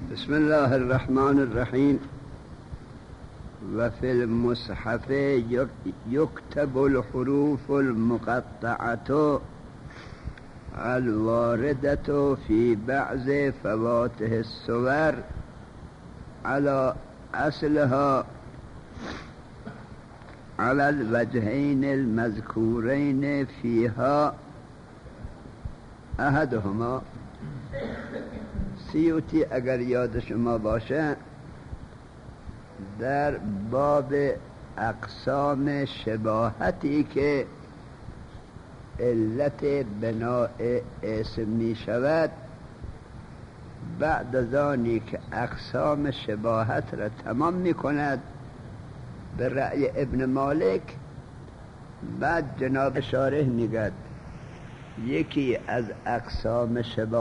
بسم الله الرحمن الرحیم. و فی المصحف یکتب الحروف المقطعة الواردة فی بعض فواته الصور على اصلها على الوجهين المذكورين فيها احدهما. سیوطی اگر یاد شما باشه در باب اقسام شباهتی که علت بناء اسم می شود، بعد از آنی که اقسام شباهت را تمام می کند به رأی ابن مالک، بعد جناب شارح میگد یکی از اقسام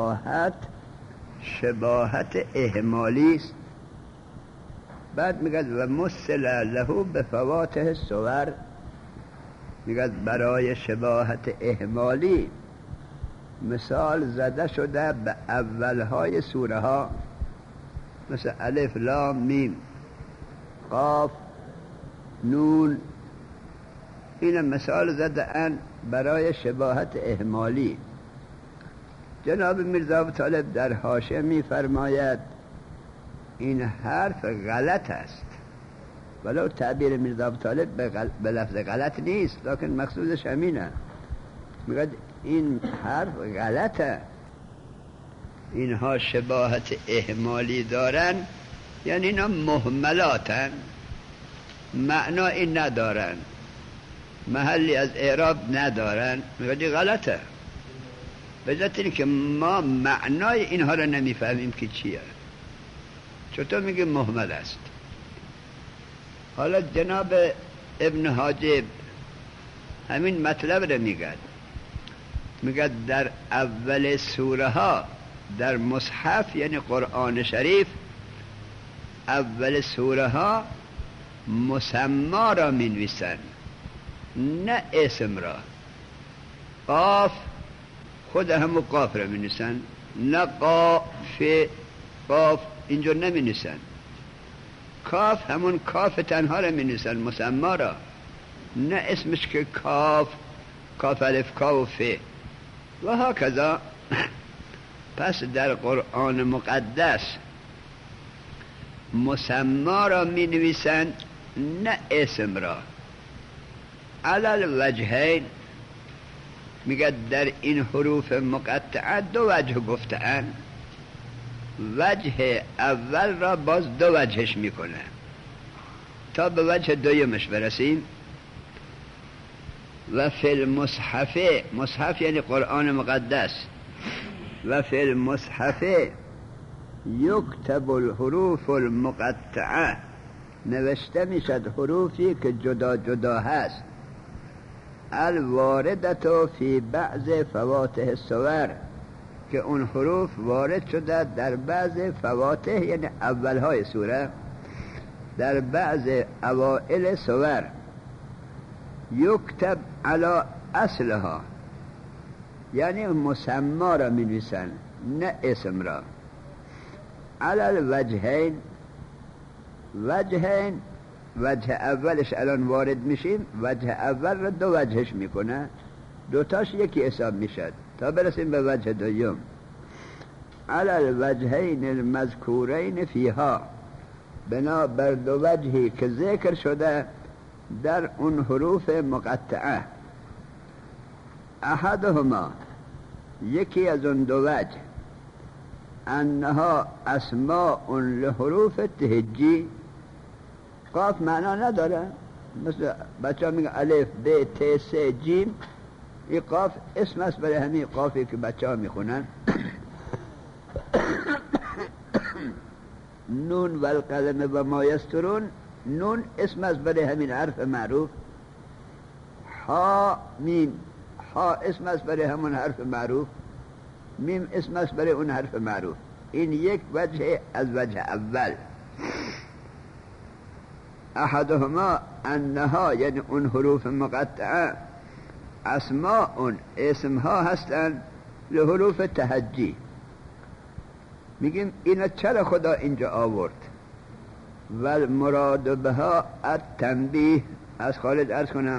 شباهت اهمالی است. بعد میگد و مثل له به فواته الصور، میگد برای شباهت اهمالی مثال زده شده به اولهای سوره ها، مثل الف لام میم قاف نون. این مثال زده ان برای شباهت اهمالی. جناب میرزا ابوطالب در حاشیه میفرماید این حرف غلط است، ولو تعبیر میرزا ابوطالب به لفظ غلط نیست، لکن مقصودش همینه. میگه این حرف غلطه، اینها شباهت اهمالی دارن، یعنی اینا مهملاتن، معنایی ندارن، محلی از اعراب ندارن. میگه غلطه، به جهت اینه که ما معنای اینها رو نمیفهمیم که چیه. چطور میگه مهمل است؟ حالا جناب ابن حاجب همین مطلب رو میگه در اول سوره ها در مصحف، یعنی قرآن شریف، اول سوره ها مسما را مینویسن، نه اسم را. قاف خود همون قاف را مینویسن، نه قاف اینجور نمینویسن. کاف همون کاف تنها را مینویسن، مسما را، نه اسمش که کاف الف کاف و هکذا. پس در قرآن مقدس مسما را می نویسند، نه اسم را. علل وجهین، میگه در این حروف مقطعه دو وجه گفتن. وجه اول را باز دو وجهش میکنه تا به وجه دویمش برسیم. و فی المصحف، مصحف یعنی قرآن مقدس، و فی المصحف یکتب الحروف المقطعه، نوشته میشد حروفی که جدا جدا هست، الواردة فی بعض فواته الصور، که اون حروف وارد شده در بعض فواته، یعنی اولهای سوره، در بعض اوائل سور. یکتب علی اصلها، یعنی مسما را می نویسن، نه اسم را. علی الوجهین، وجه اولش الان وارد میشیم، وجه اول را دو وجهش میکنه، دوتاش یکی حساب میشد تا برسیم به وجه دوم. علی الوجهین المذکورین فیها، بنا بر دو وجهی که ذکر شده در اون حروف مقطعه. احدهما، یکی از اون دو وجه، انها اسماء لحروف تهجی. قاف معنا نداره، مثل بچه ها میگن الف ب ت س جیم، این قاف اسم است برای همین قافی که بچه ها میخونن. نون و القلم و ما یسطرون، نون اسم است برای همین حرف معروف. ها میم، ها اسم است برای همون حرف معروف، میم اسم است برای اون حرف معروف. این یک وجه از وجه اول. احدهما انها، یعنی اون حروف مقطعه، اسماء اسمها هستند لحروف تهجی. میگیم اینا چرا خدا اینجا آورد؟ و المراد بها التنبیه. از خارج عرض کنم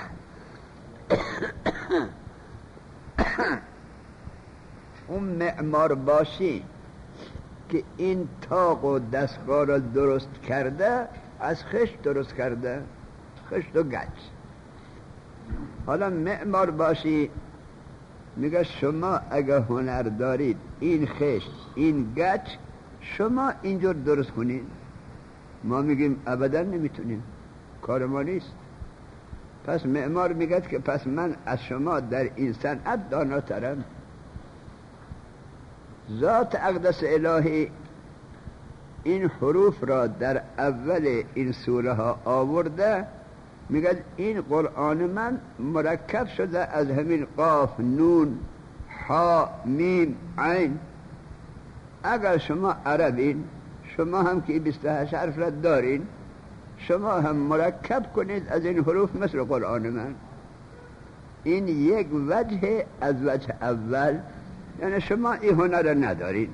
اون معمار باشی که این طاق و دستگاه را درست کرده از خشت درست کرده، خشت و گچ. حالا معمار باشی میگه شما اگه هنر دارید این خشت این گچ شما اینجور درست کنید. ما میگیم ابدا نمیتونیم، کار ما نیست. پس معمار میگه که پس من از شما در این صنعت داناترم. ذات اقدس الهی این حروف را در اول این سوره ها آورده، میگه این قرآن من مرکب شده از همین قاف، نون، ها، میم، عین. اگر شما عربین، شما هم که 28 حرف را دارین، شما هم مرکب کنید از این حروف مثل قرآن من. این یک وجه از وجه اول، یعنی شما این هنر را ندارین.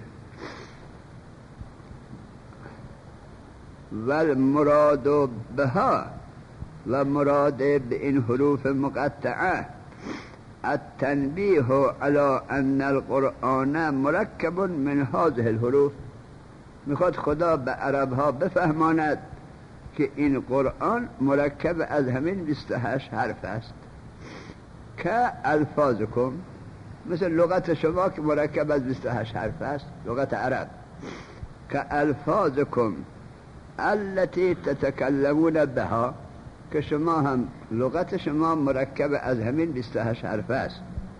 والمراد بها، و مراد به این حروف مقطعه التنبیه علی ان القرآن مرکب من هذه الحروف. میخواد خدا به عربها بفهماند که این قرآن مرکب از همین 28 حرف است. که الفاظکم، مثل لغت شما که مرکب از 28 حرف است، لغت عرب. که الفاظکم التي تتکلمون بها، که شما هم لغت شما مرکب از همین 28 حرف است.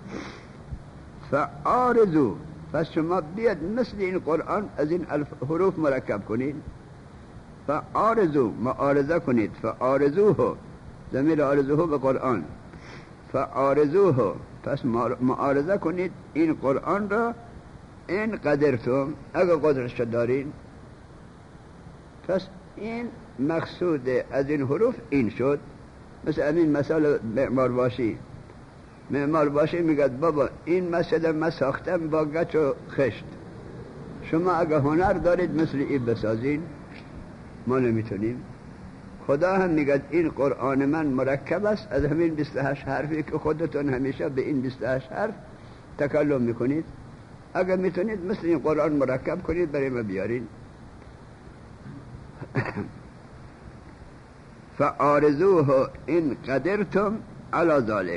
فعارضو، پس شما بیاد مثل این قرآن از این حروف مرکب کنید. فعارضو، معارضه کنید. فعارضوه، ضمیر عارضوه به قرآن. فعارضوه، پس معارضه کنید این قرآن را. این قدرتم، اگر قدرش دارین. پس این مقصود از این حروف این شد. مثل همین مثال معمار باشی. معمار باشی میگه بابا این مسجد ما ساختم با گچ و خشت، شما اگه هنر دارید مثل این بسازین. ما نمیتونیم. خدا هم میگه این قرآن من مرکب است از همین 28 حرفی که خودتون همیشه به این 28 حرف تکلم میکنید. اگه میتونید مثل این قرآن مرکب کنید برای ما بیارین. فعارضوه ان قدرتم علی ذلك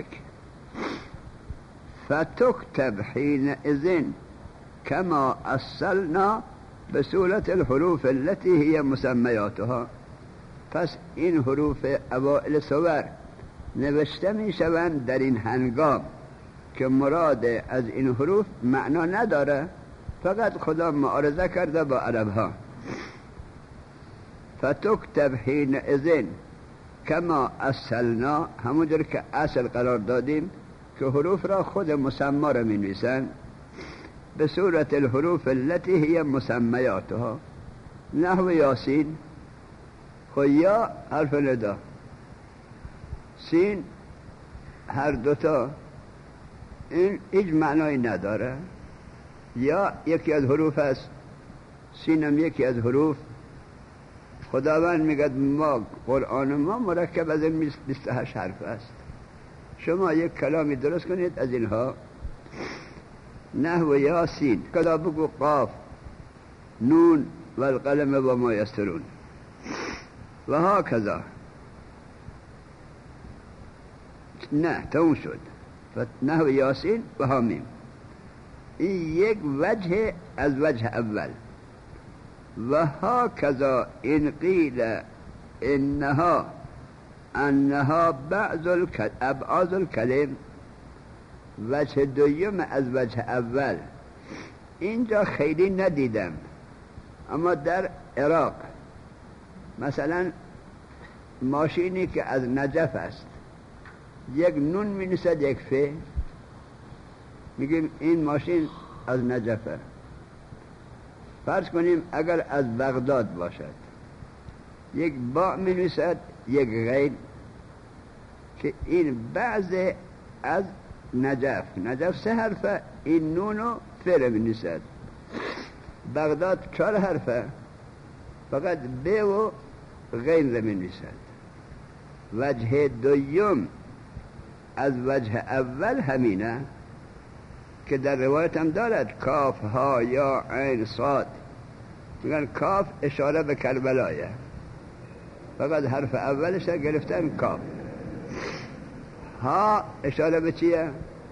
فتكتب حينئذ كما اصلنا بصورت الحروف التي هي مسمياتها. پس این حروف اوائل سور نوشته می شوند در این هنگام که مراد از این حروف معنا نداره، فقط خدا معارضه کرده با عربها. فتكتب حينئذ كما اصلنا، همونجور که اصل قرار دادیم که حروف را خود مسما را می نویسن. به صورت الحروف التي هي مسمياتها، نحو یاسین. خو یا حرف ندا، سین، هر دوتا این هیچ معنایی نداره. یا یکی از حروف است، سین هم یکی از حروف. خداوند میگه ما قرآن ما مرکب از این 28 حرف است، شما یک کلامی درست کنید از اینها. نحو یاسین، کدا بگو قاف، نون و القلم و ما یسطرون و ها کذا. نه تموم شد. نحو یاسین و ها میم. این یک وجه از وجه اول. و ها کذا ان قیل انها بعض ابعاض الکلم. وجه دویم از وجه اول اینجا خیلی ندیدم، اما در عراق مثلا ماشینی که از نجف است، یک نون می نویسد یک ف، میگیم این ماشین از نجفه. فرض کنیم اگر از بغداد باشد، یک با می نویسد یک غین، که این بعض از نجف 3 حرفه، این نون و فر می نویسد. بغداد 4 حرفه، فقط ب و غین رو می نویسد. وجه دوم از وجه اول همینه که در روایت هم دارد، کاف ها یا عین صاد. میگن کاف اشاره به کربلایه، فقط حرف اولش رو گرفتن کاف. ها اشاره به چیه؟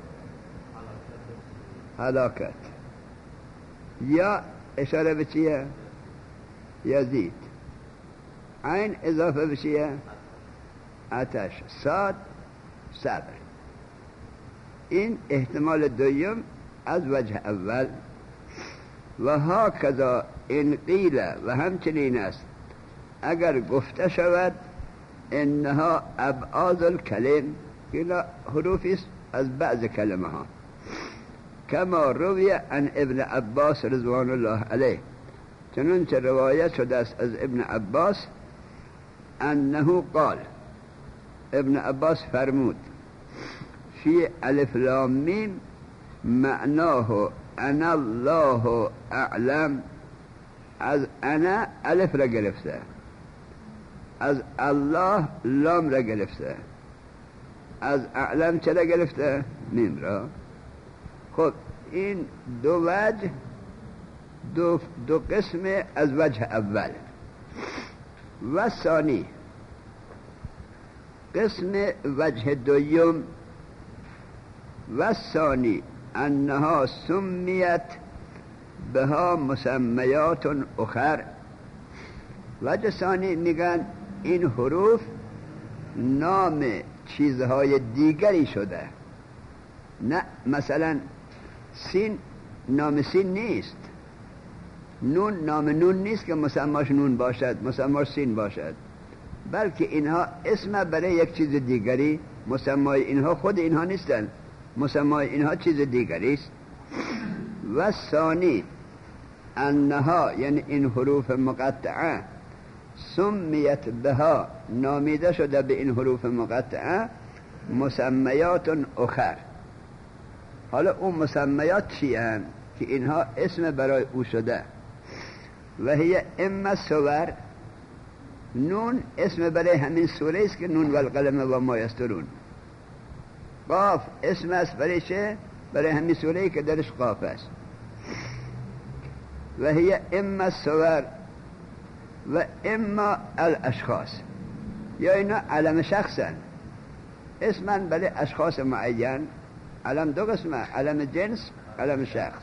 هلاکت. یا اشاره به چیه؟ یزید. عین اضافه به چیه؟ آتش. صاد صبر. این احتمال دوم از وجه اول. و ها کذا این قیل، و همچنین است اگر گفته شود انها ابعاد الکلم، که حروفی است از بعض کلمه ها، کما روی عن ابن عباس رضوان الله علیه، چنانچه روایت شده است از ابن عباس انه قال، ابن عباس فرمود فی الف لام میم معناه انا الله اعلم. از انا الف را گرفته، از الله لام را گرفته، از اعلم چه را گرفته؟ میم را. خب این دو وجه دو قسم از وجه اول. و ثانی قسم وجه دوم، و ثانی انها سمیت بها مسمیات اخر. وجه ثانی میگن این حروف نام چیزهای دیگری شده. نه مثلا سین نام سین نیست، نون نام نون نیست که مسماش نون باشد، مسماش سین باشد، بلکه اینها اسم برای یک چیز دیگری. مسمای اینها خود اینها نیستن، مسمای اینها چیز دیگری است. و ثانی انها، یعنی این حروف مقطعه، سمیت بها، نامیده شده به این حروف مقطعه، مسمیات اخر. حالا اون مسمیات چی هستند که اینها اسم برای او شده؟ و هی اما سور، نون اسم برای همین سوره است که نون و القلم و ما یسطرون. قاف اسم است برای چه؟ برای همین سوره‌ای که درش قاف است. و هی اما سور و اما الاشخاص، یا اینا علم شخصن، اسمن برای اشخاص معین. علم دو قسمه، علم جنس، علم شخص.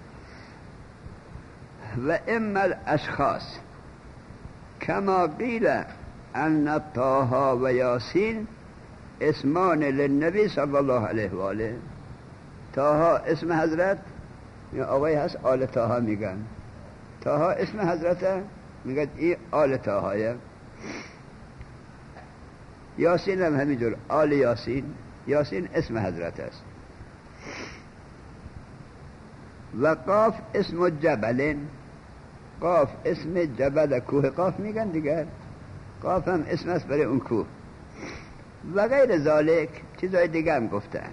و اما الاشخاص کما قیل ان طه و یاسین اسمان للنبی صلی الله علیه و آله. طه اسم حضرت، یا آقای هست آل طه میگن، طه اسم حضرته، میگن این آل طهایه. یاسین هم همینجور، آل یاسین. یاسین اسم حضرت است. و قاف اسم جبل، قاف اسم جبل، کوه قاف میگن دیگر، قاف هم اسم است برای اون کوه. و غیر ذالک، چیزای دیگه هم گفتن.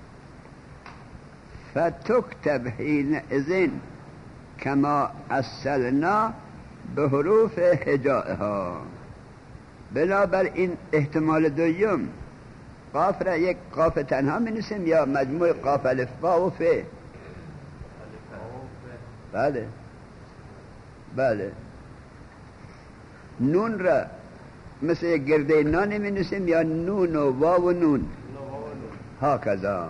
فتکتب حینئذ کما اصلنا به حروف هجائها. بنابر این احتمال دوم، قاف را یک قاف تنها می نویسیم یا مجموع قاف الف با و ف؟ بله بله. نون را مثل یک گرده نانی می نویسیم یا نون و واو و نون؟ ها کذا.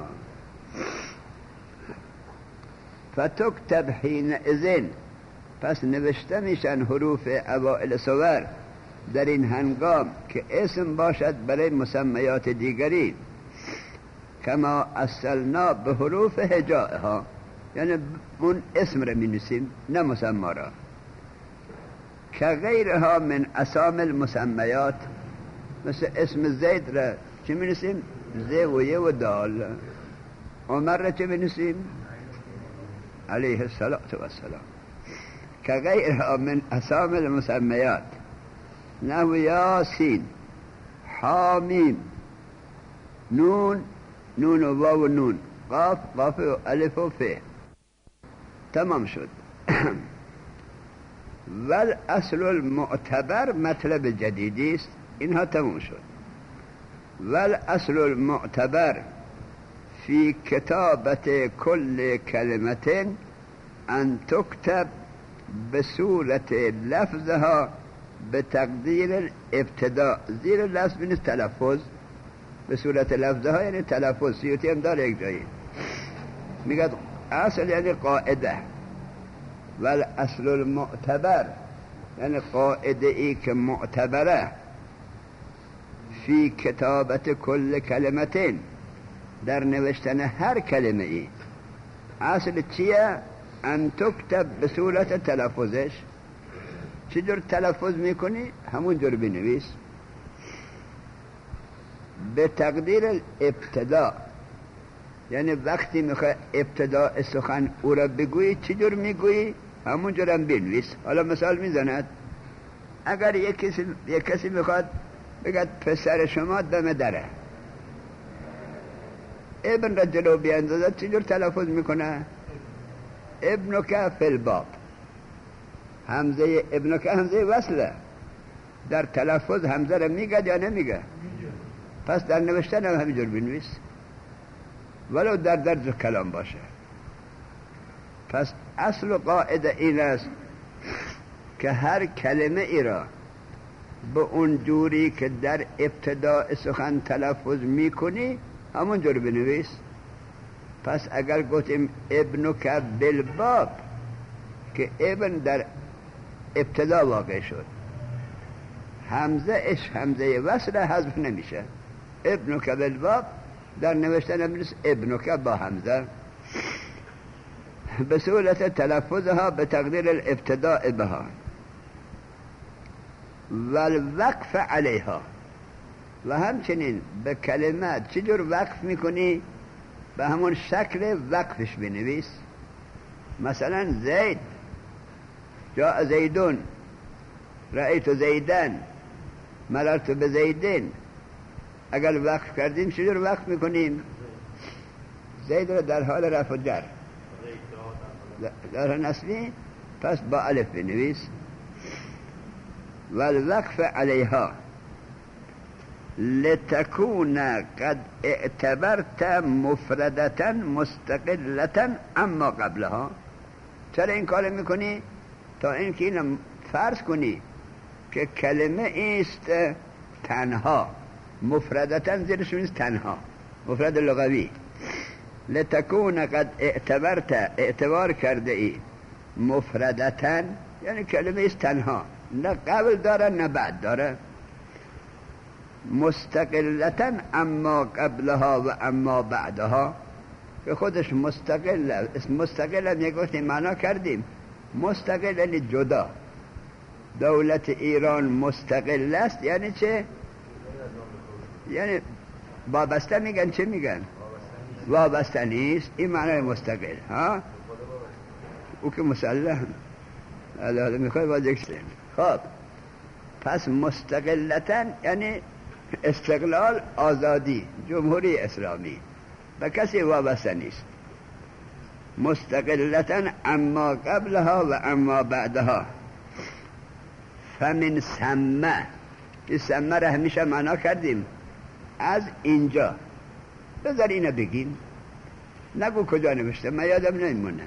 فتکتب حینئذ، پس نوشته میشن حروف اوائل سور در این هنگام که اسم باشد برای مسمیات دیگری، کما اصلنا به حروف هجائها، یعنی اون اسم را می نویسیم نه مسما را. که غیرها من اسام المسمیات، مثل اسم زید را چی می نویسیم؟ ز و ی و دال. عمر را چی می نویسیم؟ علیه الصلاة والسلام. که غیرها من اسام المسمیات، نحو یاسین، حامیم، نون، نون و واو و نون، قاف، قاف و الف و ف. تمام شد. والاصل المعتبر مطلب جدیدی است، اینها تموم شد. والاصل المعتبر فی کتابت کل کلمت ان تکتب به صورت لفظها به تقدیر ابتدا. زیر لفظ بینید تلفظ، به صورت لفظها یعنی تلفظ. سیوطی هم داره یک جایی میگه اصل یعنی قاعده، والاصل المعتبر یعنی قاعده ای که معتبره، فی کتابت کل کلمتین در نوشتن هر کلمه ای. اصل چیه؟ ان تکتب به صورت تلفظش. چی جور تلفظ میکنی همون جور بنویس. به تقدیر ابتدا یعنی وقتی میخوای ابتدا سخن او را بگویی چی جور میگویی همون جور هم بنویس. حالا مثال میزند، اگر یک کسی میخواد بگد پسر شما دم دره، ابن را جلو بیاندازد چی جور تلفظ میکنه؟ ابنک فی الباب. همزه ابنک همزه وصله، در تلفظ همزه را میگه یا نمیگه؟ پس در نوشتن هم همینجور بنویس ولو در درج کلام باشه. پس اصل و قاعده این است که هر کلمه ای را به اون جوری که در ابتداء سخن تلفظ میکنی همون جور بنویس. پس اگر گفتیم ابنک بالباب که ابن در ابتدا واقع شد، همزه اش همزه وصل حذف نمیشه. ابنک بالباب در نوشتن بنویس ابنک با همزه به صورت تلفظها به تقدیر الابتداء بها والوقف علیها. و همچنین به کلمات چجور وقف میکنی؟ به همون شکل وقفش بنویس. مثلا زید، جاء زیدون، رأیت زیدن، مررت به زیدین. اگر وقف کردیم چجور وقف میکنیم؟ زید رو در حال رفع جر، در نصبی، پس با الف بنویس. والوقف علیها لتكون قد اعتبرت مفردتا مستقلتا اما قبلها. چرا این کار میکنی؟ تا اینکه این فرض کنی که کلمه است تنها، مفردتا زیرش نیست تنها، مفرد لغوی. لتكون قد اعتبرت اعتبار کرده ای مفردتا یعنی کلمه است تنها، نه قبل داره نه بعد داره. مستقلتا اما قبلها و اما بعدها که خودش مستقل. اسم مستقل هم یک وقتی معنا کردیم، مستقل یعنی جدا. دولت ایران مستقل است یعنی چه؟ یعنی وابسته میگن. چه میگن؟ وابسته نیست. این معنی مستقل. ها او که مسلح الهی میخوای واجه شد. خب پس مستقلتا یعنی استقلال، آزادی، جمهوری اسلامی، به کسی وابسته نیست. مستقلتا اما قبلها و اما بعدها. فمن سمه، این سمه را همیشه معنا کردیم از اینجا. بذار اینو بگین، نگو کجا نوشته، من یادم نمیمونه.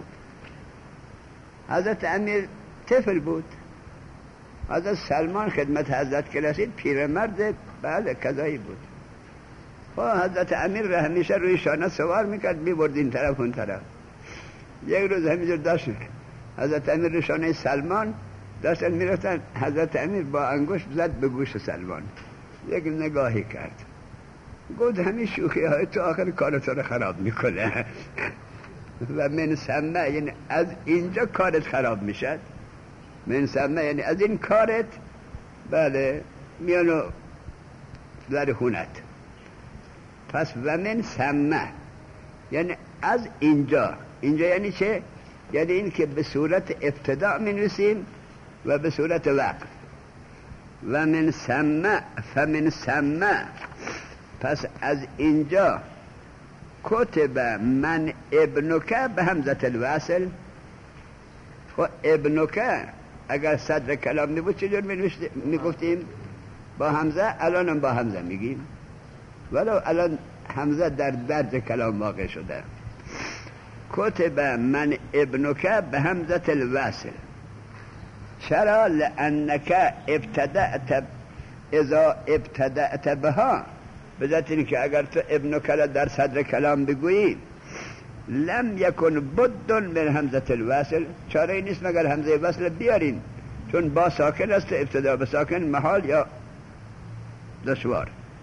حضرت امیر طفل بود، حضرت سلمان خدمت حضرت که رسید پیرمرد، بله کذایی بود. حضرت امیر را همیشه روی شانه سوار میکرد، میبرد این طرف اون طرف. یک روز همینجور داشت حضرت امیر روی شانه سلمان داشتن میرفتن، حضرت امیر با انگشت زد به گوش سلمان، یک نگاهی کرد، گفت همین شوخی های تو آخر کارت رو خراب میکنه. و من سمه یعنی از اینجا کارت خراب میشد. من سمه یعنی از این کارت، بله، میانو در خونت. پس و من سمه یعنی از اینجا. اینجا یعنی چه؟ یعنی این که به صورت ابتدا می نویسیم و به صورت وقف. و من سمه فمن سمه، پس از اینجا کتب من ابنک به همزه الوصل. و ابنک اگر صدر کلام نبود چجور میگفتیم با همزه؟ الانم با همزه میگیم، ولو الان همزه در درج کلام واقع شده. کتب من ابنک به همزه الوصل. چرا؟ لانک ابتدأت اذا ابتدأت بها، بذات این که اگر تو ابنک را در صدر کلام بگویی لم یکن بد من همزه الوصل، چاره نیست مگر همزه وصل بیارین، چون با ساکن است، ابتدا به ساکن محال یا دشوار.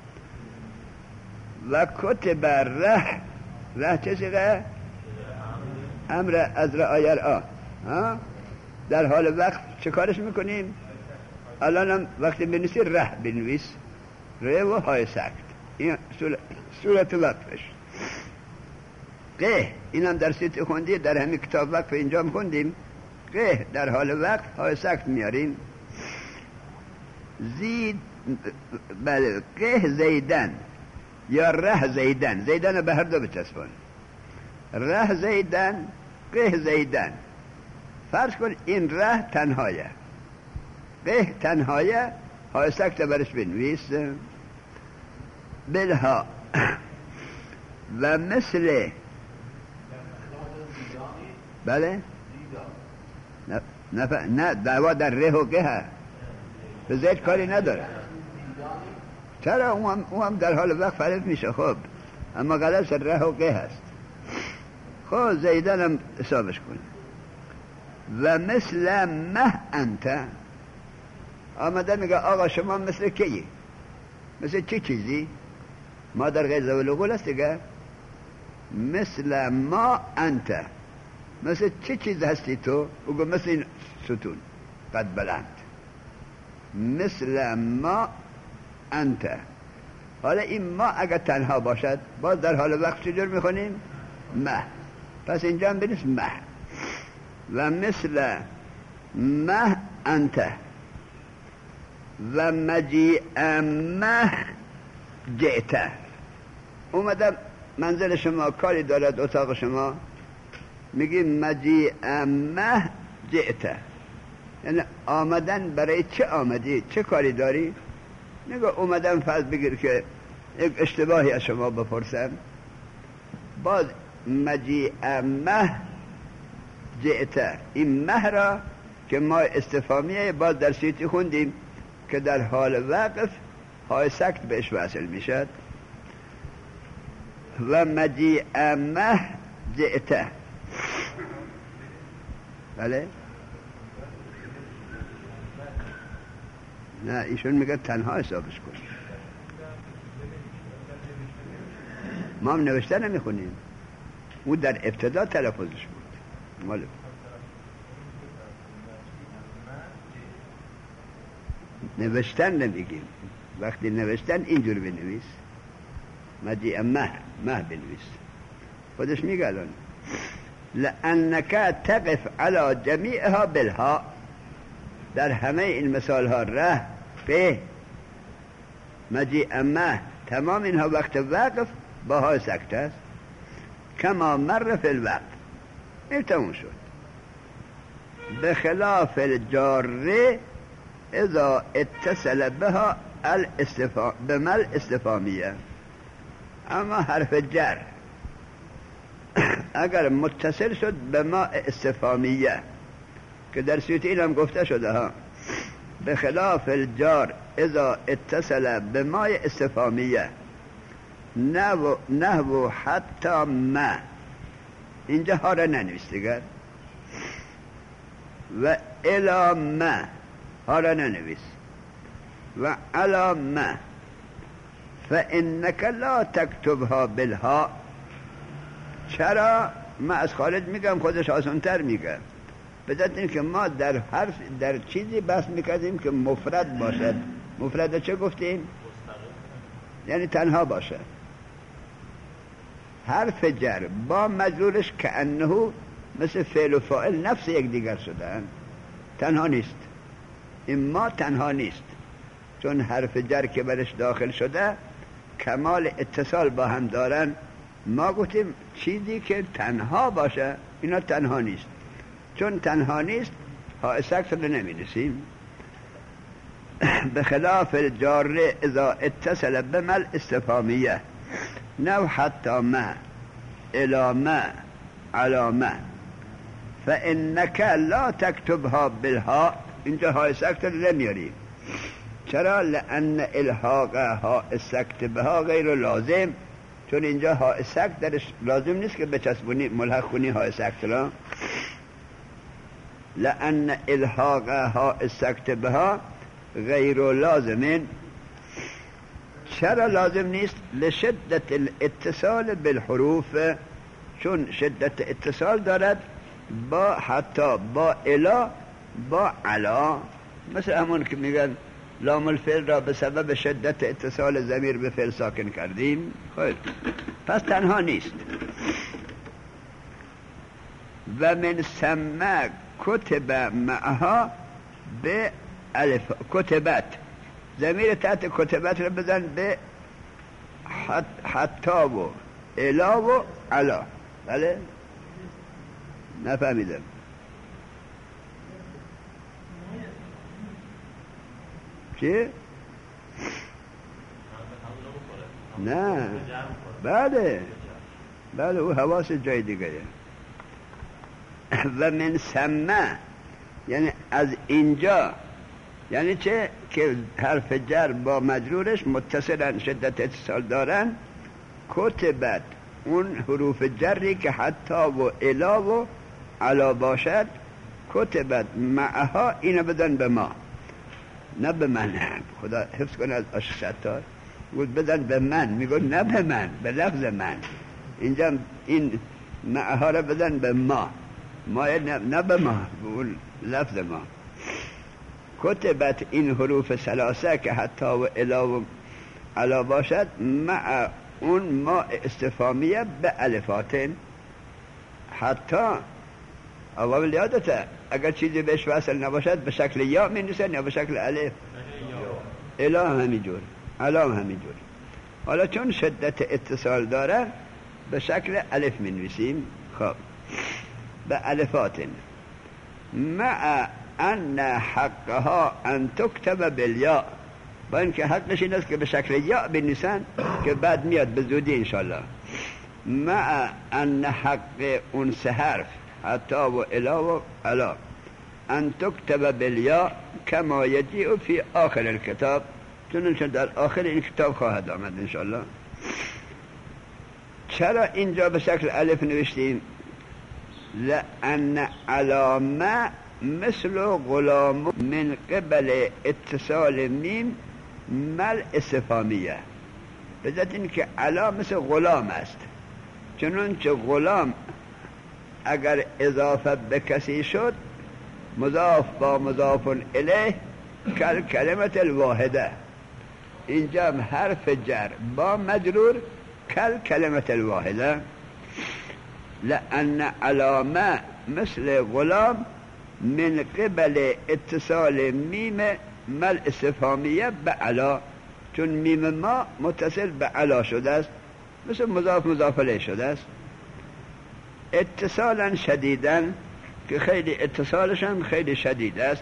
و کتب ره چه سیغه؟ امر از رعایر در حال وقت چه کارش میکنیم؟ الانم وقتی بنویسی ره بنویس، ره و های سکت، این صورت وقفش. قه اینم در سیت خوندی، در همین کتاب وقف اینجا خوندیم. قه در حال وقت های سکت میارین. زید بله، قه زیدن یا ره زیدن، زیدن به هر دو بچسبان، ره زیدن قه زیدن. فرض کن این ره تنهایه، قه تنهایه، های سکت برش بنویس. بلها و مثل بله نه دعوا در ره و قه به زید کاری نداره. چرا؟ اون هم در حال وقت فرض میشه. خب اما غلط ره و قه هست. خب زیدن هم حسابش کن. و مثل مه انت، آمده میگه آقا شما مثل کیی؟ مثل چه چیزی؟ ما در غیر زول قول است دیگه. مثل ما انت، مثل چه چیز هستی تو؟ بگو مثل این ستون قد بلند. مثل ما انت. حالا این ما اگر تنها باشد باز در حال وقت چجور میخونیم؟ مه. پس اینجا هم بنویس مه. و مثل مه انت و مجیع مه جئت. اومدم منزل شما، کاری دارد اتاق شما، میگیم مجیع مه جئت، یعنی آمدن برای چه آمدی؟ چه کاری داری؟ نگاه اومدم فرض بگیر که یک اشتباهی از شما بپرسم، باز مجیع مه جئت، این مه را که ما استفهامیه باز در سیتی خوندیم که در حال وقف های سکت بهش وصل میشد. و مجیع مه جئت. بله؟ نه ایشون میگه تنها حسابش کن. ما هم نوشته نمیخونیم، او در ابتدا تلفظش بود. ماله نوشتن نمیگیم، وقتی نوشتن اینجور بنویس، مجیع مه بنویس. خودش میگه الان لأنک تقف علی جمیعها بالها، در همه این مثال ها ره به مجیع مه تمام اینها وقت وقف با های سکت است. کما مر فی الوقت، این تموم شد. به خلاف الجاره اذا اتصل بها بمل استفامیه. اما حرف جر اگر متصل شد به ما استفامیه که در سیوطی این هم گفته شده ها، به خلاف الجار اذا اتصل به ما استفامیه نحو حتی ما، اینجا ها را ننویس دیگر. و الی ما ها را ننویس. و علی ما فانک لا تکتبها بالها. چرا؟ ما از خالد میگم، خودش آسانتر میگه. بذات این که ما در چیزی بحث میکردیم که مفرد باشد. مفرد چه گفتیم؟ یعنی تنها باشد. حرف جر با مجرورش که انه مثل فعل و فاعل نفس یک دیگر شدن، تنها نیست. این ما تنها نیست، چون حرف جر که برش داخل شده کمال اتصال با هم دارن. ما گفتیم چیزی که تنها باشه اینا تنها نیست، چون تنها نیست ها سکت رو نمی نسیم. به خلاف الجار اذا اتصل بمل استفهامیه نو حتی ما الى ما على ما فانك لا تكتبها بالها. اینجا های سکت رو نمیاری. چرا؟ لان الحاق ها سکت بها غیر لازم، چون اینجا ها سکت درش لازم نیست که بچسبونی ملحق کنی ها سکت را. لان الحاق ها سکت بها غیر لازمین. چرا لازم نیست؟ لشدت الاتصال بالحروف، چون شدت اتصال دارد با حتی با الا با علا. مثل همون که میگن لام الفعل را به سبب شدت اتصال ضمیر به فعل ساکن کردیم. خب پس تنها نیست. و من سمع کتب معها به الف کتبت، ضمیر تحت کتبت رو بزن به حتی و الا و علا. بله نفهمیدم. چی؟ نه بله او حواس جای دیگه. و من سمع یعنی از اینجا، یعنی چه؟ که حرف جر با مجرورش متصلن، شدت اتصال دارن. کتبت اون حروف جری که حتی و الا و علا باشد، کتبت معها اینو بدن به ما، نه به من. خدا حفظ کنه از آش ستار بود بدن به من، میگن نه به من، به لفظ من. اینجا این معها را بدن به ما نه به ما، به اون لفظ ما. کتبت این حروف ثلاثه که حتی و الا و علا باشد، مع اون ما استفهامیه به الفاتن. حتی اول یادته اگر چیزی بهش وصل نباشد به شکل یا می نویسن یا به شکل الف. الا همینجور، علا همینجور. حالا چون شدت اتصال داره به شکل الف می نویسیم. خب به الفاتن مع ان حقها ان تكتب بالیا، با اینکه حقش این است که به شکل یا بنویسن که بعد میاد به زودی انشالله. مع ان حق اون سه حرف حتی و الا و علا ان تكتب بالیا کما یجیء فی آخر الکتاب، چون در آخر این کتاب خواهد آمد انشالله. چرا اینجا به شکل الف نوشتیم؟ لأن علامه مثل غلام من قبل اتصال میم مل استفهامیه. بذات این که علا مثل غلام است، چنانچه غلام اگر اضافه به کسی شد مضاف با مضاف الیه کل کلمت الواحده. اینجا حرف جر با مجرور کل کلمت الواحده. لأن علامه مثل غلام من قبل اتصال میم مل استفهامیه به علا، چون میم ما متصل به علا شده است، مثل مضاف مضاف الیه شده است. اتصالا شدیداً که خیلی اتصالش هم خیلی شدید است.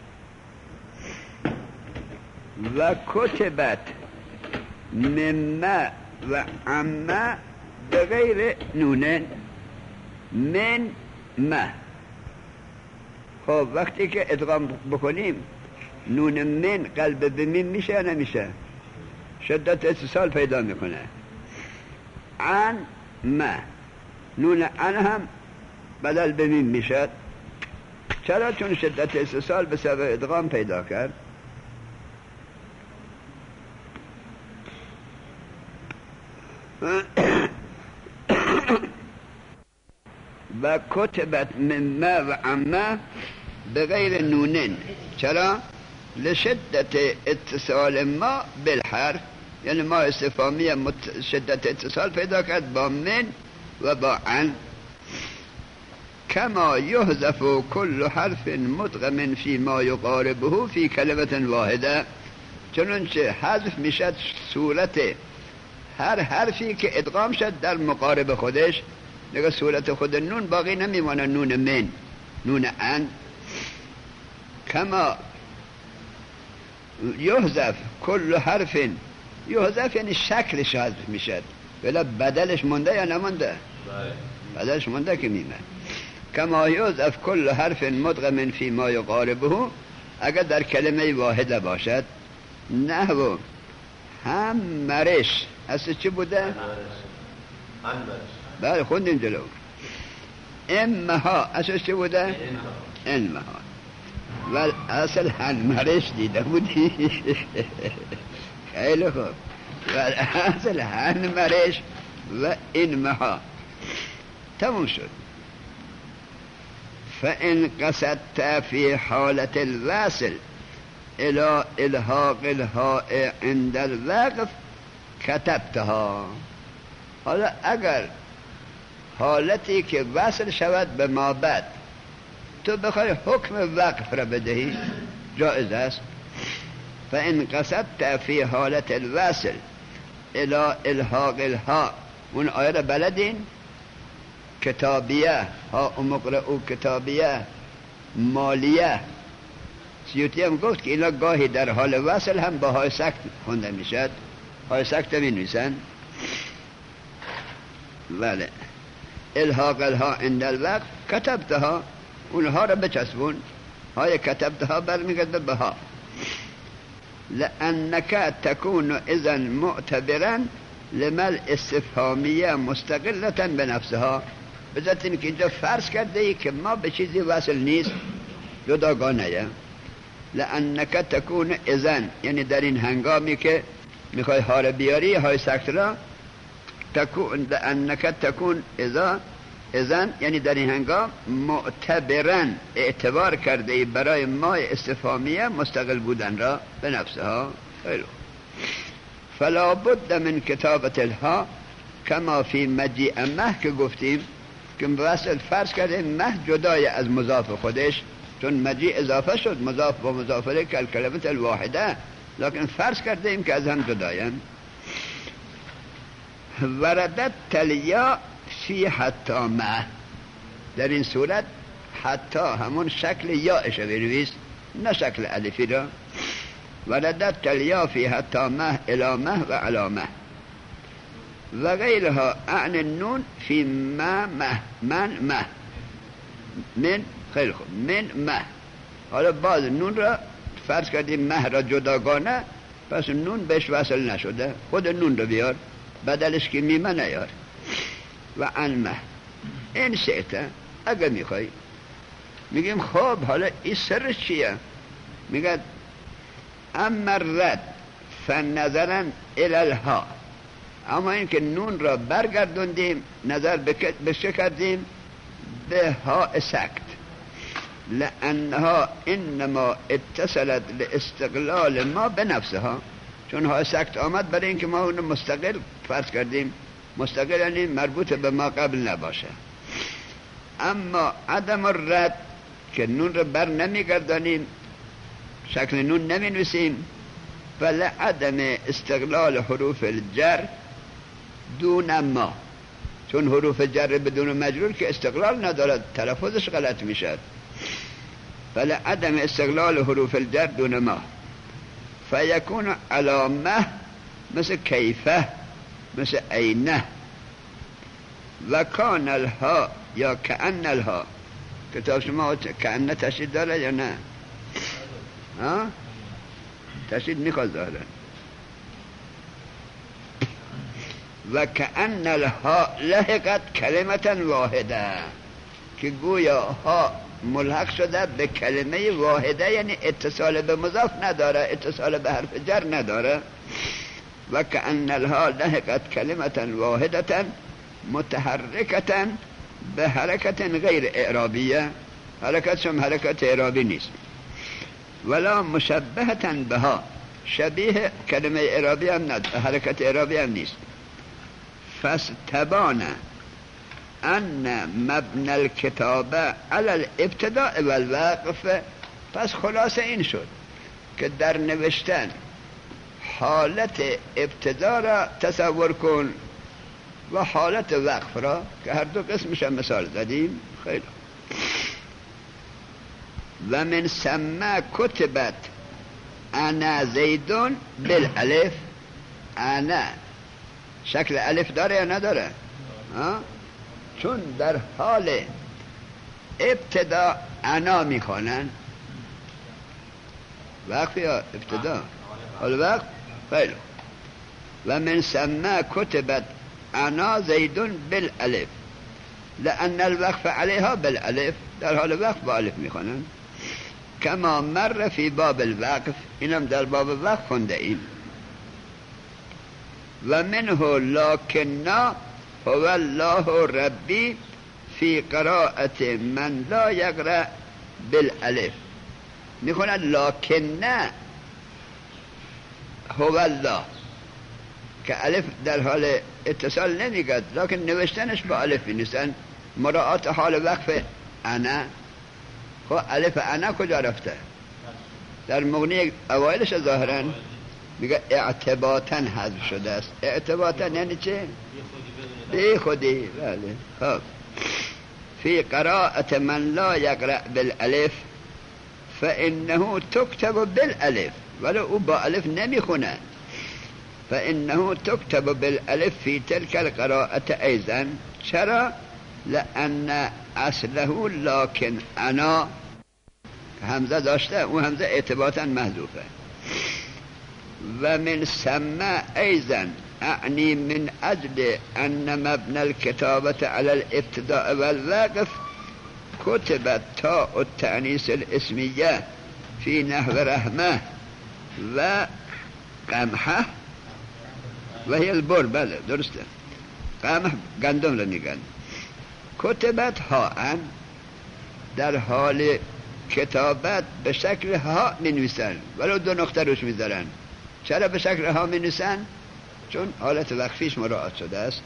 و کتبت مما و عما به غیر نونن من ما. خب وقتی که ادغام بکنیم نون من قلب به میم میشه یا نمیشه؟ شدت اتصال پیدا میکنه. عن ما، نون عن هم بدل به میم میشه. چرا؟ چون شدت اتصال به سبب ادغام پیدا کرد. و کتبت مما و عما به غیر نونن. چرا؟ لشدت اتصال ما بالحرف، یعنی ما استفهامی شدت اتصال پیدا کرد با من و با عن. کما یحذف کل حرف مدغم فی ما یقاربه فی کلمه واحده، چنانچه حذف میشد صورت هر حرفی که ادغام شد در مقارب خودش. نگه صورت خود نون باقی نمیمانه، نون من، نون ان. کما یحذف کل حرف، یحذف یعنی شکلش حذف میشد، ولی بدلش مونده یا نمونده؟ بدلش مونده که میمه. کما یحذف کل حرف مدغم فی ما یقاربه، اگر در کلمه واحده باشد. نحو هم مرش اصل چی بوده؟ بله خوندیم جلو. امها اصل چی بوده؟ انمها. و اصل هنمرش دیده بودی. خیلی خوب. و اصل هنمرش و انمها تموم شد. فإن قصدت في حالة الواصل الى الحاق الهاء عند الوقف كتبتها. حالا اگر حالتی که وصل شود به ما بعد تو بخوای حکم وقف را بدهی جائز است. فإن قصدت في حالة الواصل الى الحاق الهاء، اون آیه را بلدین؟ کتابیه ها مقرئو کتابیه مالیه. سیوطی هم گفت که اینا گاهی در حال وصل هم با های سکت خونده میشد. های سکت می نویسن. بله. الحاق الها عند الوقت کتبتها، اونها را بچسبون. های کتبتها برمیگرده به ها. لأنك تكون اذا معتبرا لمل استفهامیه مستقلة بنفسها. بذات اینکه اینجا فرض کرده ای که ما به چیزی وصل نیست، جداگانه. لأنك تكون اذن یعنی در این هنگامی که میخوای هار بیاری های سکت را تکون، لأنك تكون اذن یعنی در این هنگام معتبرن اعتبار کرده ای برای ما استفهامیه مستقل بودن را به نفسها. خیلی فلا بد من کتابت الها کما فی مجیء مه که گفتیم که وصل فرض کرده مه جدای از مضاف خودش، چون مجیء اضافه شد مضاف با مضاف الیه کلمت الواحده، لکن فرض کرده ایم که از هم جداین. وردت تلیا فی حتی مه، در این صورت حتی همون شکل یاءش بنویس نه شکل الفی را. وردت تلیا فی حتی مه الامه و علامه و غیرها اعن النون فی ما مه من مه من. خیلی خوب من مه. حالا باز نون را فرض کردیم مه را جداگانه، پس نون بهش وصل نشده، خود نون را بیار بدلش که میمه نیار. و ان مه این شئته اگر میخوای. میگیم خب حالا این سرش چیه؟ میگه اما رد فنظرا الالها، اما این که نون را برگردوندیم نظر به چه کردیم؟ به ها سکت. لانها انما اتصلت لاستقلال ما به نفسها، چون ها سکت آمد برای اینکه ما اون مستقل فرض کردیم. مستقل یعنی مربوط به ما قبل نباشه. اما عدم الرد که نون را بر نمیگردانیم، شکل نون نمی نویسیم، فلعدم استقلال حروف الجر دون ما، چون حروف جر بدون مجرور که استقلال ندارد تلفظش غلط میشد. فلعدم استقلال حروف الجر دون ما فیکون علامه مثل کیفه مثل اینه و کان الها یا کأن الها. کتاب شما کأن تشدید داره یا نه؟ ها؟ تشدید میخواد داره. و کأن الها لحقت کلمتا واحده، که گویا ها ملحق شده به کلمه واحده، یعنی اتصال به مضاف نداره، اتصال به حرف جر نداره. و کأن الها لحقت کلمتا واحدتا متحرکتا به حرکت غیر اعرابیه، حرکت هم حرکت اعرابی نیست. ولا مشبهتا بها، شبیه کلمه اعرابی هم نداره، حرکت اعرابی هم نیست. فاستبان ان مبنى الكتاب على الابتداء والوقف. پس خلاصه این شد که در نوشتن حالت ابتدا را تصور کن و حالت وقف را که هر دو قسمش هم مثال زدیم. خیلی و من ثم کتبت انا زیدون بالالف. انا شکل الف داره یا نداره؟ چون در حال ابتدا انا میکنن. وقف یا ابتدا؟ حال وقف؟ خیلی. و من ثم کتبت انا زیدون بالالف لأن الوقف علیها بالالف، در حال وقف با الف میخونن. کما مر فی باب الوقف، اینم در باب وقف خونده ایم. و منه لکننا هو الله ربی فی قراءت من لا یقرأ بالالف. میخونن لکننا هو الله، که الف در حال اتصال نمیگد، لکن نوشتنش با الف بنویسن مراعات حال وقف انا. خب الف انا کجا رفته؟ در مغنی اوایلش ظاهرا میگه اعتباطا حذف شده است. اعتباطا یعنی چه؟ بی خودی. بله. خب فی قراءت من لا یقرأ بالالف فانه تكتب بالالف، ولی او با الف نمیخونه. فانه تكتب بالالف في تلك القراءة ايضا. چرا؟ لان اصله لكن انا همزه داشته، اون همزه اعتباطا محذوفه. و من ثم ايضا اعني من اجل ان مبنى الكتابة على الابتداء والوقف كتبت تاء التأنيث الاسمية في نحو رحمه و قمحه و هی البر. بله درسته، قمح گندم رو میگن. کتبت ها ان، در حال کتابت به شکل ها می نویسن ولو دو نقطه روش میذارن. چرا به شکل ها می نویسن؟ چون حالت وقفیش مراعات شده است.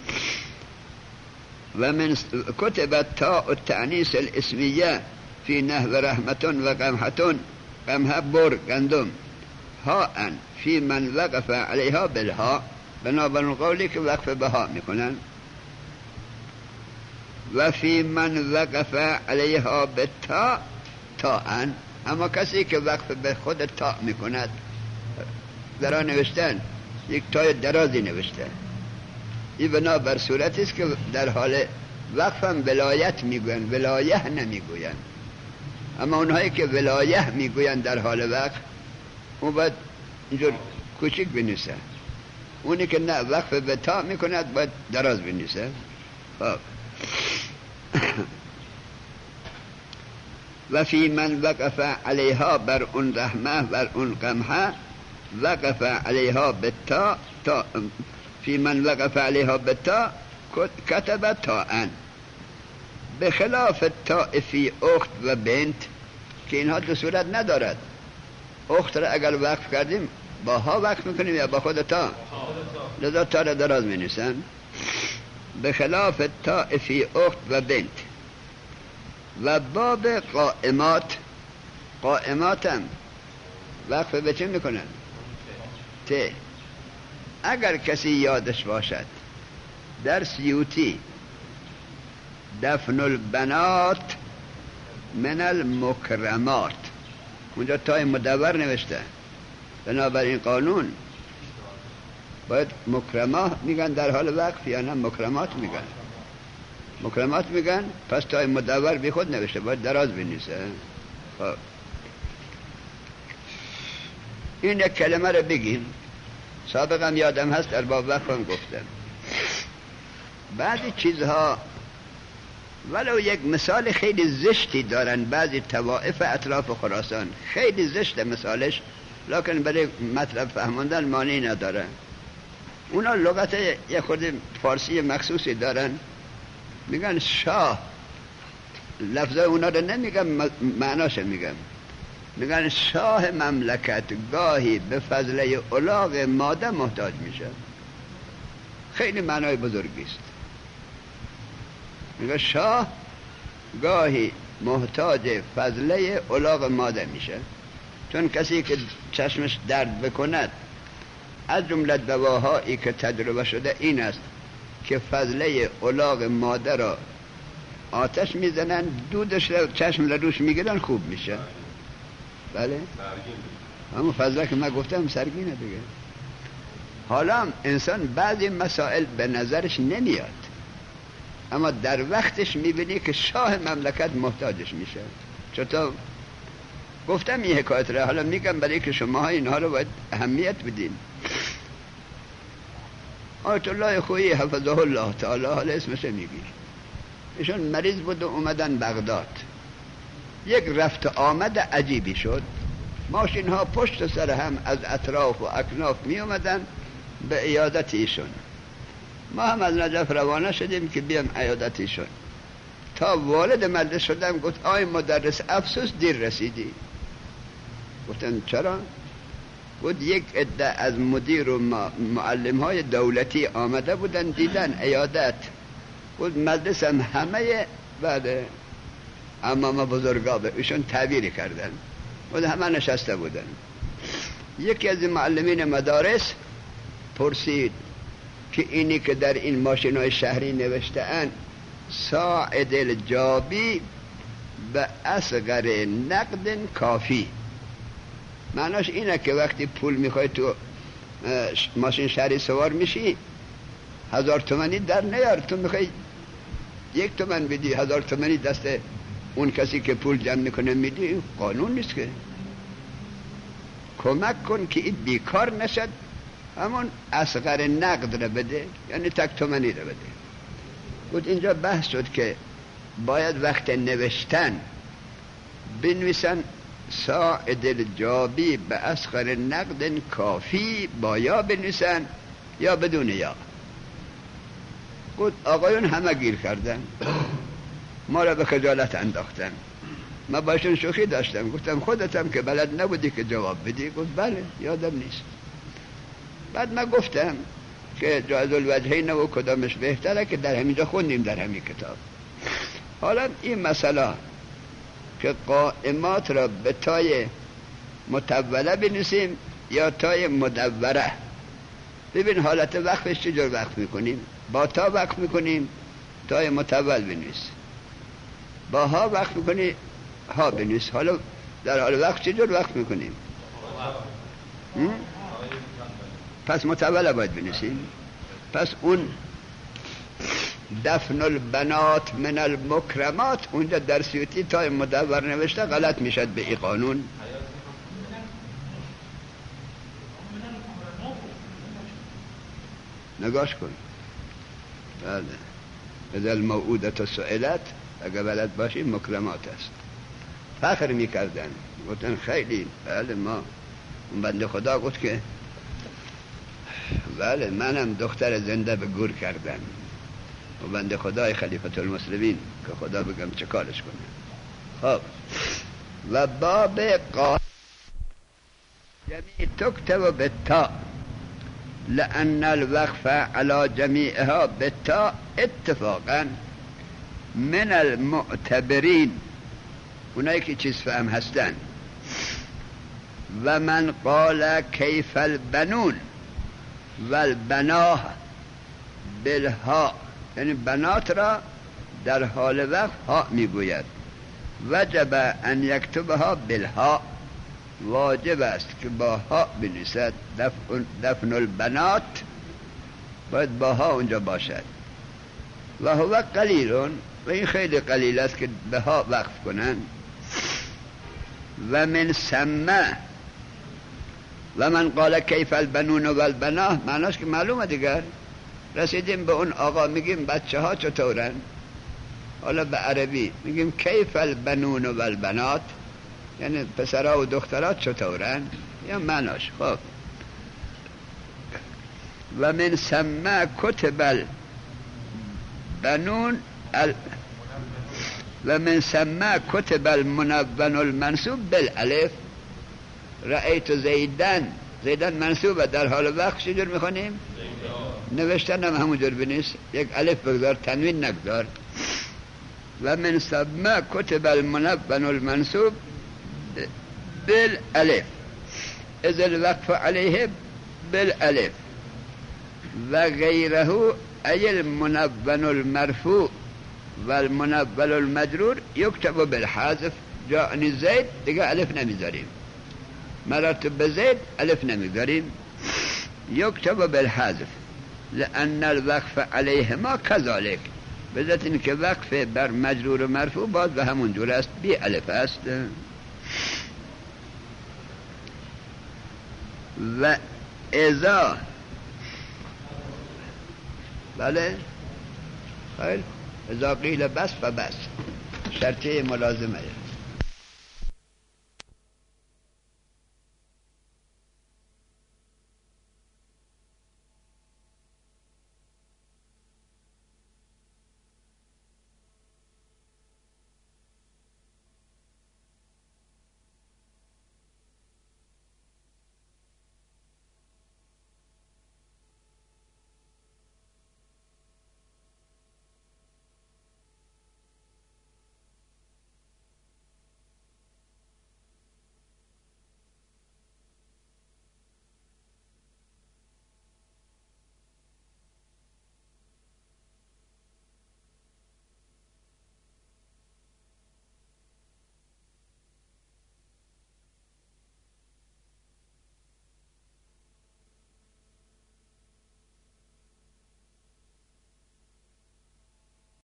و من کتبت تاء التأنیث الاسمیه فی نحو رحمتون و قمحتون، قمح بر گندم، ها ان فی من وقف علیها بالها، بنابراین قولی که وقف به ها میکنن. و فی من وقف علیها بالتا تا ان، اما کسی که وقف به خود تا میکند، درا نوشتن یک تای درازی نوشته، این بنابر صورتی است که در حال وقفم ولایت میگوین، ولایه نمیگوین. اما اونهایی که ولایه میگوین در حال وقف، اون باید اینجور کوچیک بنویسه. اونی که نه وقف به تا میکند باید دراز بنویسه. خب و فی من وقف علیها بر اون رحمه بر اون قمحه وقف علیها بالتا تا، فی من وقف علیها بالتا کتب تا ان، به خلاف تا فی اخت و بنت که اینها دو صورت ندارد. اخت را اگر وقف کردیم با ها وقف میکنیم یا با خود تا، لذا تا را دراز می نویسن. به خلاف تا فی اخت و بنت. و باب قائمات، قائمات هم وقف به چه میکنن؟ ته. اگر کسی یادش باشد در سیوطی دفن البنات من المکرمات، اونجا تای مدور نوشته. بنابراین قانون باید مکرمات میگن در حال وقف یا نه مکرمات میگن؟ مکرمات میگن. پس تای مدور بی خود نوشته، باید دراز بنویسه. خب این یک کلمه رو بگیم. سابقا یادم هست در باب وقف هم گفتم بعضی چیزها ولو یک مثال خیلی زشتی دارن، بعضی طوائف اطراف خراسان خیلی زشت مثالش، لکن برای مطلب فهموندن معنی نداره. اونا لغت یک خورده فارسی مخصوصی دارن، میگن شاه، لفظای اونا رو نمیگم، معناش میگم. میگن شاه مملکت گاهی به فضله الاغ ماده محتاج میشه. خیلی معنای بزرگی است. میگه شاه گاهی محتاج فضله الاغ ماده میشه، چون کسی که چشمش درد بکند، از جمله دواهایی که تجربه شده این است که فضله الاغ ماده را آتش میزنن دودش رو چشم روش میگیرن خوب میشه. بله همون فضله که من گفتم سرگینه دیگه. حالا انسان بعضی مسائل به نظرش نمیاد، اما در وقتش میبینی که شاه مملکت محتاجش میشه. چطور؟ گفتم این حکایت را، حالا میگم برای که شما اینها رو باید اهمیت بدین. آیت الله خویی حفظه الله تعالی، حالا اسمش میگی، ایشون مریض بود و اومدن بغداد. یک رفت آمد عجیبی شد، ماشین ها پشت سر هم از اطراف و اکناف می اومدن به عیادت ایشون. ما هم از نجف روانه شدیم که بیام عیادت ایشون. تا والد مجلس شدم گفت آی مدرس افسوس دیر رسیدی. گفتم چرا؟ گفت یک عده از مدیر و معلم های دولتی آمده بودن دیدن عیادت. گفت مجلس هم همه بعد امام بزرگا به ایشون تعبیر کردن، گفت همه نشسته بودن. یکی از معلمین مدارس پرسید که اینی که در این ماشین های شهری نوشته ان ساعد الجابی به اصغر نقد کافی، معناش اینه که وقتی پول میخوای تو ماشین شهری سوار میشی 1000 تومانی در نیار، تو میخوای 1 تومن بدی، 1000 تومانی دست اون کسی که پول جمع میکنه میدی. قانون نیست که. کمک کن که این بیکار نشد، همون اصغر نقد رو بده، یعنی 1 تومانی رو بده. گفت اینجا بحث شد که باید وقت نوشتن بنویسن ساعد الجابی به اصغر نقد کافی، با یا بنویسن یا بدون یا. گفت آقایون همه گیر کردن، ما را به خجالت انداختن. من باشون شوخی داشتم، گفتم خودتم که بلد نبودی که جواب بدی؟ گفت بله یادم نیست. بعد من گفتم که جایز الوجهین و کدامش بهتره که در همینجا خوندیم در همین کتاب. حالا این مسئله که قائمات را به تای متوله بنویسیم یا تای مدوره، ببین حالت وقفش چجور وقف میکنیم. با تا وقف میکنیم تای متول بنویس، با ها وقف میکنی ها بنویس. حالا در حال وقت چجور وقف میکنیم؟ پس متول باید بنویسیم. پس اون دفن البنات من المکرمات اونجا در سیوطی تای مدور نوشته، غلط میشد به این قانون. نگاش کن. بله اذا الموعودة سئلت، اگر بلد باشی مکرمات است. فخر میکردن، گفتن خیلی. بله ما اون بنده خدا گفت که بله منم دختر زنده به گور کردم. و بنده خدای خلیفة المسلمین که خدا بگم چه کارش کنه. خب و باب قال جمیع تکتب بالتاء لأن الوقف على جمیعها بالتاء اتفاقا من المعتبرین، اونایی که چیز فهم هستن. و من قال کیف البنون و البناه بالها، یعنی بنات را در حال وقف ها میگوید. وجب ان یکتبها بالها، واجب است که با ها بنویسد. دفن البنات باید با ها اونجا باشد. و هو قلیل، و این خیلی قلیل است که به ها وقف کنن. و من سمه و من قال کیف البنون و البناه، معناش که معلومه دیگر. رسیدیم به اون آقا میگیم بچه ها چطورن؟ حالا به عربی میگیم کیف البنون و البنات، یعنی پسرها و دخترات چطورن، یا معناش. خب و من سمه کتب البنون و من سمه کتب المنون المنصوب بالالف. رأیت زیدن منصوبه، در حال وقت چجور میخونیم؟ نوشتن هم همونجور بنویس، یک الف بگذار، تنوین نگذار. و من سمه کتب المنون المنصوب بالالف اذ الوقف علیه بالالف و غیره ای المنون المرفوع و المنول المجرور یکتب بالحذف. جاءنی زید دیگه الف نمیذاریم، مررت بزید الف نمیذاریم، یکتب بالحذف لأن الوقف علیهما كذلك. بذات این که وقف بر مجرور و مرفوع باز به همون جور است، بی الف است. و اذا بله خیلی اذا قیل بس فبس شرطه ملازمه.